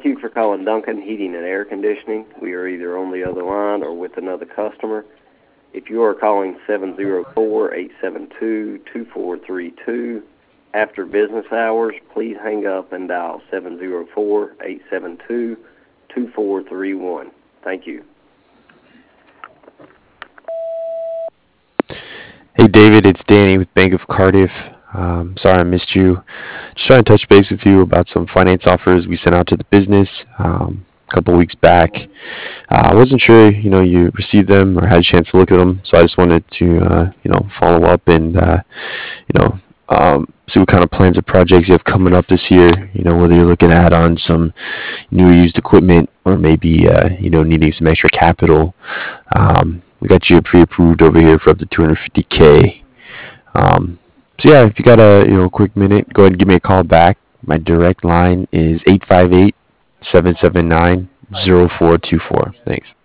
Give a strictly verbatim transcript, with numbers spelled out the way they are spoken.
Thank you for calling Duncan Heating and Air Conditioning. We are either on the other line or with another customer. If you are calling seven zero four, eight seven two, two four three two after business hours, please hang up and dial seven zero four, eight seven two, two four three one. Thank you. Hey David, it's Danny with Bank of Cardiff. Um, sorry I missed you. Just trying to touch base with you about some finance offers we sent out to the business um, a couple weeks back. Uh, I wasn't sure, you know, you received them or had a chance to look at them, so I just wanted to, uh, you know, follow up and, uh, you know, um, see what kind of plans or projects you have coming up this year. You know, whether you're looking to add on some new or used equipment or maybe, uh, you know, needing some extra capital. Um, we got you pre-approved over here for up to two hundred fifty k. Um, so yeah, if you got a you know quick minute, go ahead and give me a call back. My direct line is eight five eight, seven seven nine, zero four two four. Thanks.